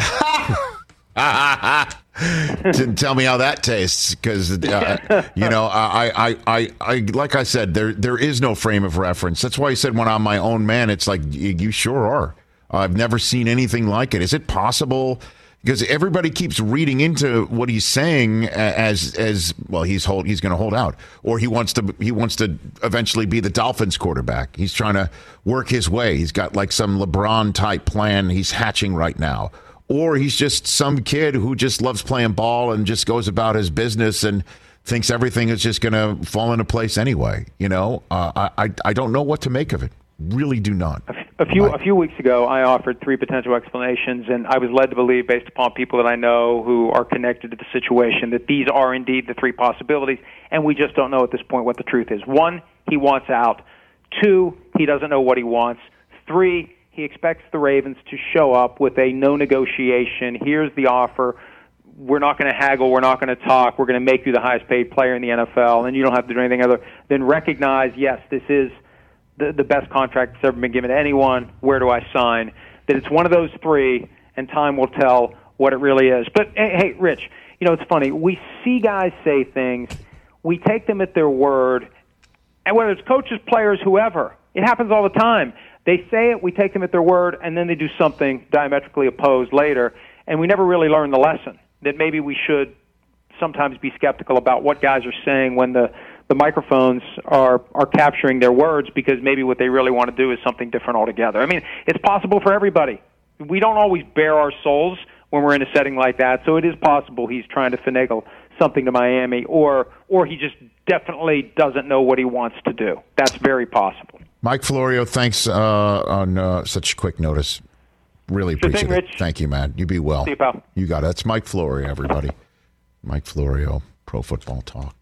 Tell me how that tastes, because uh, you know, I, I, I, I, like I said, there, there is no frame of reference. That's why I said when I'm my own man, it's like you, you sure are. I've never seen anything like it. Is it possible? Because everybody keeps reading into what he's saying as, as well. He's hold, he's going to hold out, or he wants to, he wants to eventually be the Dolphins quarterback. He's trying to work his way. He's got like some LeBron type plan he's hatching right now. Or he's just some kid who just loves playing ball and just goes about his business and thinks everything is just going to fall into place anyway. You know, uh, I I don't know what to make of it. Really do not. A few My, a few weeks ago, I offered three potential explanations, and I was led to believe, based upon people that I know who are connected to the situation, that these are indeed the three possibilities, and we just don't know at this point what the truth is. One, he wants out. Two, he doesn't know what he wants. Three, he expects the Ravens to show up with a no negotiation. Here's the offer. We're not going to haggle. We're not going to talk. We're going to make you the highest paid player in the N F L, and you don't have to do anything other than recognize, yes, this is the, the best contract that's ever been given to anyone. Where do I sign? That it's one of those three, and time will tell what it really is. But, hey, hey Rich, you know, it's funny. We see guys say things. We take them at their word, and whether it's coaches, players, whoever, it happens all the time. They say it, we take them at their word, and then they do something diametrically opposed later, and we never really learn the lesson, that maybe we should sometimes be skeptical about what guys are saying when the, the microphones are, are capturing their words, because maybe what they really want to do is something different altogether. I mean, it's possible for everybody. We don't always bare our souls when we're in a setting like that, so it is possible he's trying to finagle something to Miami, or or he just definitely doesn't know what he wants to do. That's very possible. Mike Florio, thanks uh, on uh, such quick notice. Really Sure appreciate thing, it. Rich. Thank you, man. You be well. See you, pal. You got it. That's Mike Florio, everybody. Mike Florio, Pro Football Talk.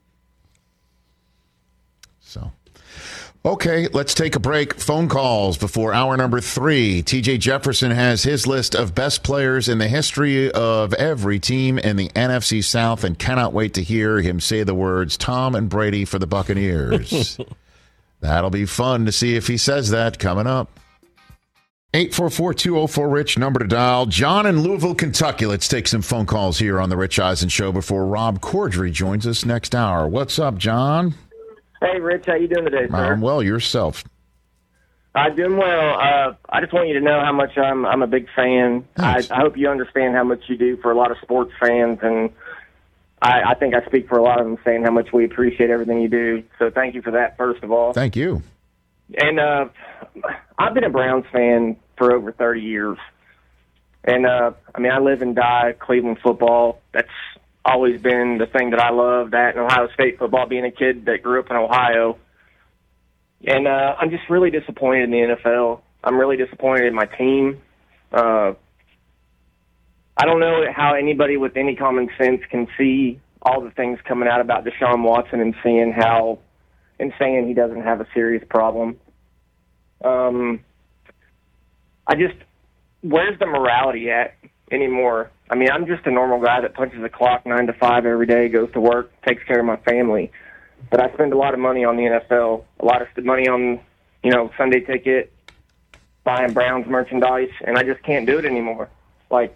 So, okay, let's take a break. Phone calls before hour number three. T J Jefferson has his list of best players in the history of every team in the N F C South, and cannot wait to hear him say the words Tom and Brady for the Buccaneers. That'll be fun to see if he says that coming up. eight four four, two oh four, RICH, number to dial. John in Louisville, Kentucky. Let's take some phone calls here on the Rich Eisen Show before Rob Corddry joins us next hour. What's up, John? Hey, Rich. How you doing today, sir? I'm well. Yourself? I'm doing well. Uh, I just want you to know how much I'm I'm a big fan. I, I hope you understand how much you do for a lot of sports fans, and I, I think I speak for a lot of them saying how much we appreciate everything you do. So thank you for that, first of all. Thank you. And uh, I've been a Browns fan for over thirty years. And, uh, I mean, I live and die Cleveland football. That's always been the thing that I love, that and Ohio State football, being a kid that grew up in Ohio. And uh, I'm just really disappointed in the N F L. I'm really disappointed in my team. Uh, I don't know how anybody with any common sense can see all the things coming out about Deshaun Watson and seeing how and saying he doesn't have a serious problem. Um, I just, where's the morality at anymore? I mean, I'm just a normal guy that punches a clock nine to five every day, goes to work, takes care of my family. But I spend a lot of money on the N F L, a lot of money on, you know, Sunday ticket, buying Browns merchandise, and I just can't do it anymore. Like,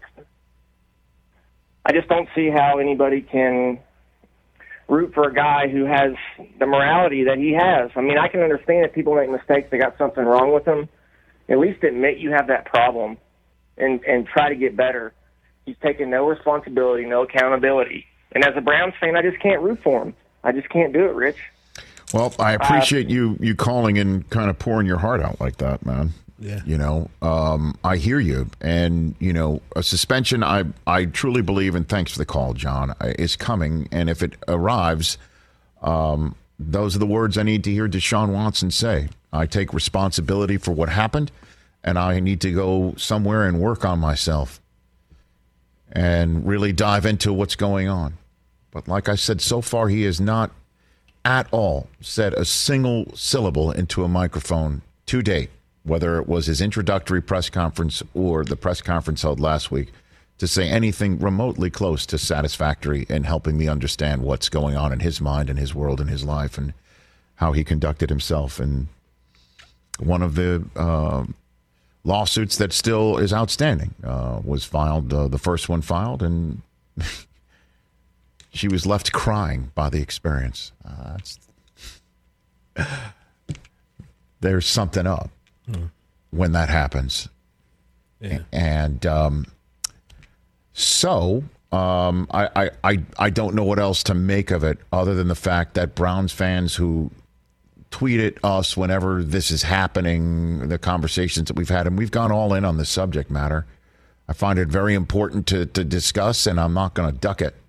I just don't see how anybody can root for a guy who has the morality that he has. I mean, I can understand if people make mistakes, they got something wrong with them. At least admit you have that problem and, and try to get better. He's taking no responsibility, no accountability. And as a Browns fan, I just can't root for him. I just can't do it, Rich. Well, I appreciate uh, you, you calling and kind of pouring your heart out like that, man. Yeah. You know, um, I hear you. And, you know, a suspension, I, I truly believe, and thanks for the call, John, is coming. And if it arrives, um, those are the words I need to hear Deshaun Watson say. I take responsibility for what happened, and I need to go somewhere and work on myself and really dive into what's going on. But like I said, so far he has not at all said a single syllable into a microphone to date, whether it was his introductory press conference or the press conference held last week, to say anything remotely close to satisfactory in helping me understand what's going on in his mind and his world and his life and how he conducted himself. And one of the uh, lawsuits that still is outstanding uh, was filed, uh, the first one filed, and she was left crying by the experience. Uh, there's something up hmm. when that happens. Yeah. And um, so um, I, I, I, I don't know what else to make of it other than the fact that Browns fans who tweet at us whenever this is happening, the conversations that we've had, and we've gone all in on this subject matter. I find it very important to, to discuss, and I'm not going to duck it.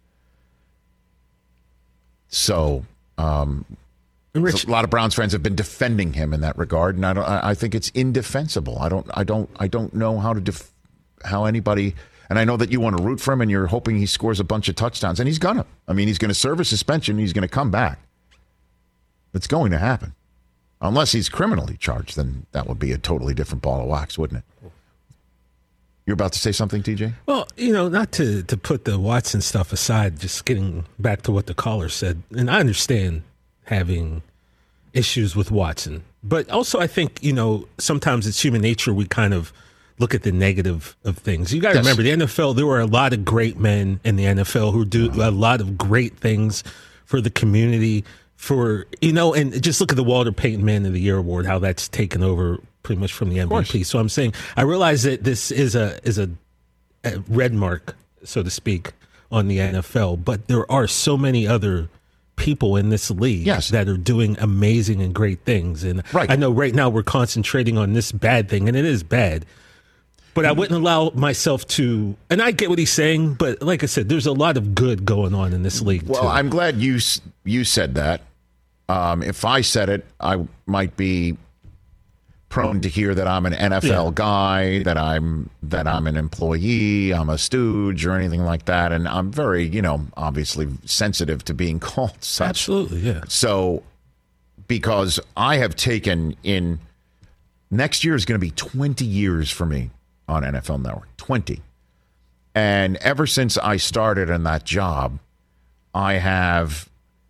So, um, Rich, a lot of Browns fans have been defending him in that regard, and I don't. I think it's indefensible. I don't. I don't. I don't know how to def, how anybody. And I know that you want to root for him, and you're hoping he scores a bunch of touchdowns, and he's gonna. I mean, he's going to serve a suspension. He's going to come back. It's going to happen, unless he's criminally charged. Then that would be a totally different ball of wax, wouldn't it? You're about to say something, T J? Well, you know, not to, to put the Watson stuff aside, just getting back to what the caller said. And I understand having issues with Watson. But also I think, you know, sometimes it's human nature. We kind of look at the negative of things. You got to yes. remember, the N F L, there were a lot of great men in the N F L who do a lot of great things for the community. For, you know, and just look at the Walter Payton Man of the Year award, how that's taken over pretty much from the M V P. So I'm saying, I realize that this is a is a, a red mark, so to speak, on the N F L, but there are so many other people in this league yes. that are doing amazing and great things. And right. I know right now we're concentrating on this bad thing, and it is bad. But I wouldn't allow myself to, and I get what he's saying, but like I said, there's a lot of good going on in this league, well, too. I'm glad you you said that. Um, if I said it, I might be prone to hear that I'm an N F L yeah. guy, that I'm that I'm an employee, I'm a stooge, or anything like that. And I'm very, you know, obviously sensitive to being called such. Absolutely, yeah. So, because I have taken in, next year is going to be twenty years for me on N F L Network, twenty. And ever since I started in that job, I have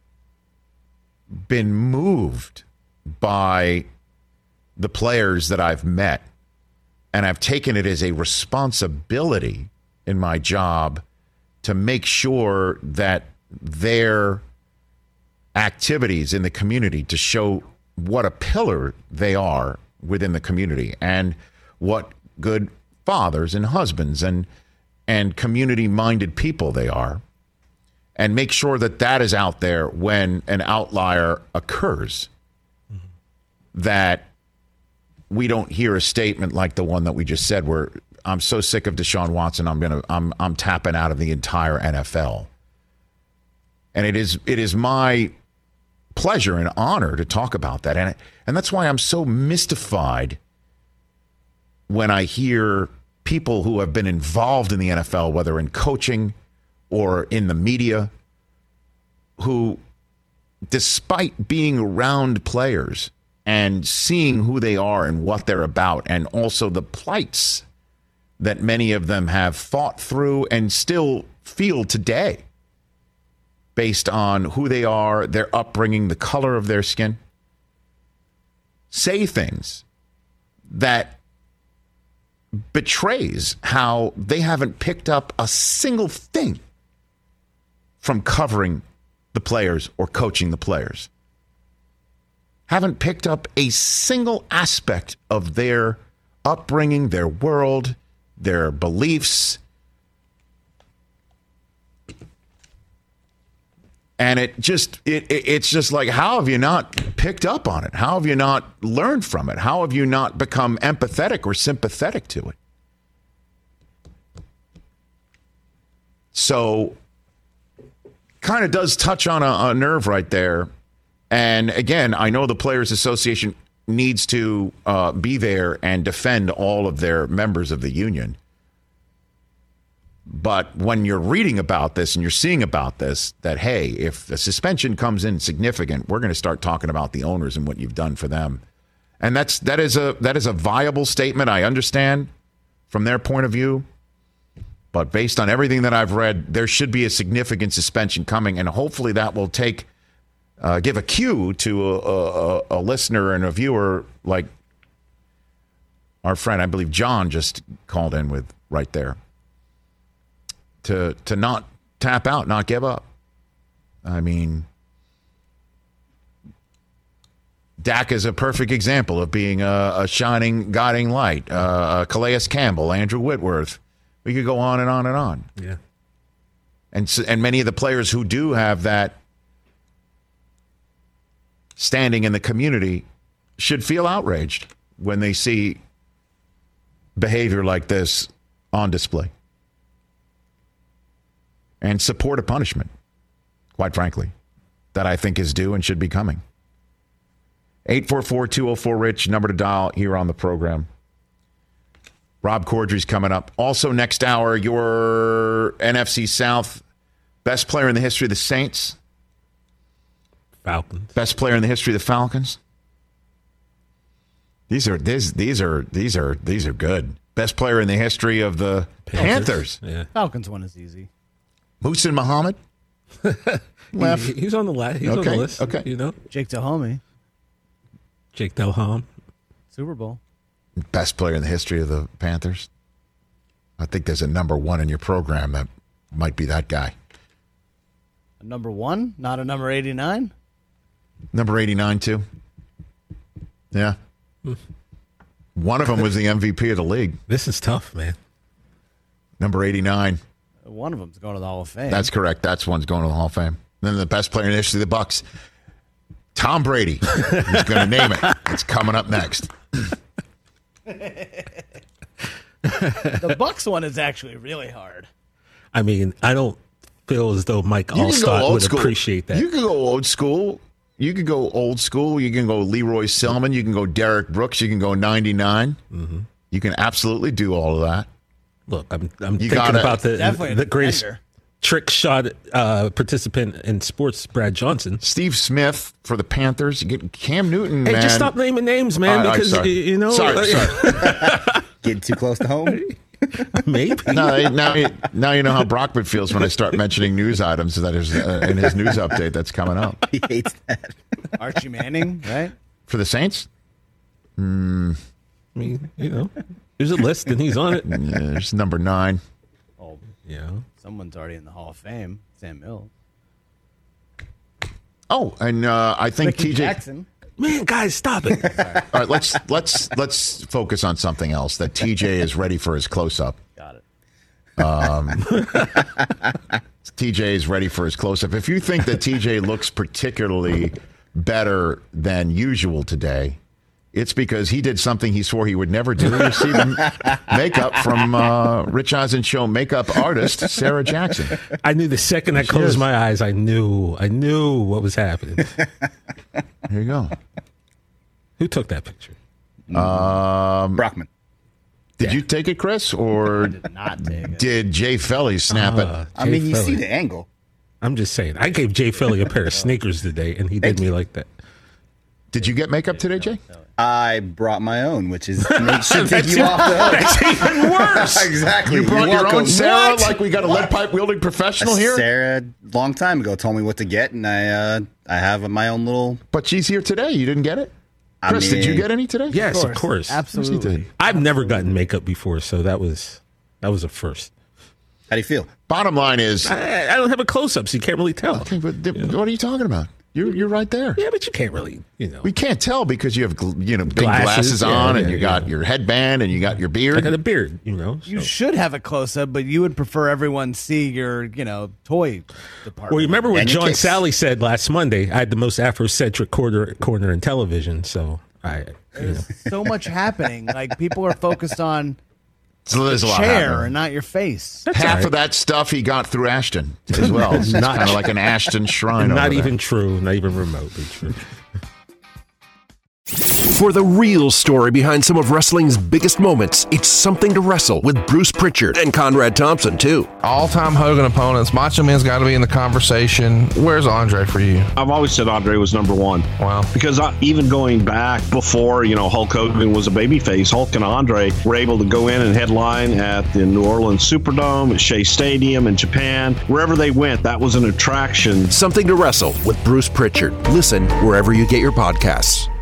been moved by the players that I've met, and I've taken it as a responsibility in my job to make sure that their activities in the community, to show what a pillar they are within the community and what good fathers and husbands and and community-minded people they are, and make sure that that is out there when an outlier occurs, mm-hmm. that we don't hear a statement like the one that we just said, where I'm so sick of Deshaun Watson, I'm gonna I'm I'm tapping out of the entire N F L. And it is it is my pleasure and honor to talk about that, and and that's why I'm so mystified when I hear people who have been involved in the N F L, whether in coaching or in the media, who, despite being around players and seeing who they are and what they're about, and also the plights that many of them have fought through and still feel today, based on who they are, their upbringing, the color of their skin, say things that betrays how they haven't picked up a single thing from covering the players or coaching the players. Haven't picked up a single aspect of their upbringing, their world, their beliefs. And it just it, it it's just like, how have you not picked up on it? How have you not learned from it? How have you not become empathetic or sympathetic to it? So kind of does touch on a, a nerve right there. And again, I know the Players Association needs to uh, be there and defend all of their members of the union. But when you're reading about this and you're seeing about this, that, hey, if the suspension comes in significant, we're going to start talking about the owners and what you've done for them. And that's that is a that is a viable statement. I understand from their point of view. But based on everything that I've read, there should be a significant suspension coming. And hopefully that will take uh, give a cue to a, a, a listener and a viewer like our friend, I believe John just called in with right there. To to not tap out, not give up. I mean, Dak is a perfect example of being a, a shining, guiding light. Uh, Calais Campbell, Andrew Whitworth. We could go on and on and on. Yeah. And so, and many of the players who do have that standing in the community should feel outraged when they see behavior like this on display. And support a punishment, quite frankly, that I think is due and should be coming. eight four four, two oh four, RICH, number to dial here on the program. Rob Corddry's coming up. Also next hour, your N F C South best player in the history of the Saints. Falcons. Best player in the history of the Falcons. These are these these are these are these are good. Best player in the history of the Panthers. Panthers. Yeah. Falcons one is easy. Muhsin Muhammad. Left. He, he's on the list. He's okay. on the list. Okay. You know, Jake Delhomme, Jake Delhomme. Super Bowl. Best player in the history of the Panthers. I think there's a number one in your program that might be that guy. A number one, not a number eighty-nine. Number eighty-nine too. Yeah. One of them was the M V P of the league. This is tough, man. Number eighty-nine. One of them's going to the Hall of Fame. That's correct. That's one's going to the Hall of Fame. Then the best player in the history of the Bucks, Tom Brady. He's going to name it. It's coming up next. The Bucks one is actually really hard. I mean, I don't feel as though Mike Allstott would school. appreciate that. You can go old school. You can go old school. You can go Leroy Selman. You can go Derek Brooks. You can go ninety-nine. Mm-hmm. You can absolutely do all of that. Look, I'm I'm You thinking gotta- about the Definitely the a greatest defender. trick shot uh, participant in sports, Brad Johnson. Steve Smith for the Panthers. You get Cam Newton, Hey, man. just stop naming names, man, All right, because all right, sorry. you know, Sorry, like- sorry. Getting too close to home. maybe. now, now, you- now you know how Brockman feels when I start mentioning news items that is uh, in his news update that's coming up. He hates that. Archie Manning, right? For the Saints? Mm, I mean, you know, there's a list and he's on it. yeah, there's number nine. Oh, Yeah. someone's already in the Hall of Fame. Sam Mills. Oh, and uh, I think Ricky T J. Jackson. Man, guys, stop it. All right, let's let's let's focus on something else. That T J is ready for his close-up. Got it. T J is ready for his close-up. If you think that T J looks particularly better than usual today, it's because he did something he swore he would never do. He received makeup from uh, Rich Eisen Show makeup artist Sarah Jackson. I knew the second I She closed is. my eyes, I knew, I knew what was happening. Here you go. Who took that picture? Um, Brockman. did you take it, Chris, or Did not take it. did Jay Felly snap it? Uh, I Jay mean, you Philly. see the angle. I'm just saying. I gave Jay Philly a pair of sneakers today, and he did me like that. Did you get makeup today, Jay? I brought my own, which is make, should take That's you off the hook. That's even worse. Exactly. You brought You're your own, welcome. Sarah, What? like we got a lead pipe wielding professional here? Sarah, long time ago, told me what to get, and I uh, I have my own little. But she's here today. You didn't get it? I Chris, did you mean- get any today? Yes, of course. Absolutely. did. I've never gotten makeup before, so that was that was a first. How do you feel? Bottom line is, I, I don't have a close up, so you can't really tell. okay, but th- what are you talking about? You're you're right there. Yeah, but you can't really, you know. We can't tell because you have you know big Glasses, glasses, yeah, on, yeah, and you got yeah. your headband, and you got your beard. I got a beard, you know. You so. should have a close up, but you would prefer everyone see your, you know, toy department. Well, you remember what And your John kicks. Sally said last Monday? I had the most Afrocentric corner corner in television, so I. You know. There's so much happening. Like people are focused on So there's a the lot chair happening. and not your face. That's Half all right. of that stuff he got through Ashton as well. It's Not- kind of like an Ashton shrine. Not over even there. true, not even remotely true. For the real story behind some of wrestling's biggest moments, it's Something to Wrestle with Bruce Pritchard and Conrad Thompson, too. All-time Hogan opponents. Macho Man's got to be in the conversation. Where's Andre for you? I've always said Andre was number one. Wow. Because I, even going back before, you know, Hulk Hogan was a babyface, Hulk and Andre were able to go in and headline at the New Orleans Superdome, at Shea Stadium in Japan. Wherever they went, that was an attraction. Something to Wrestle with Bruce Pritchard. Listen wherever you get your podcasts.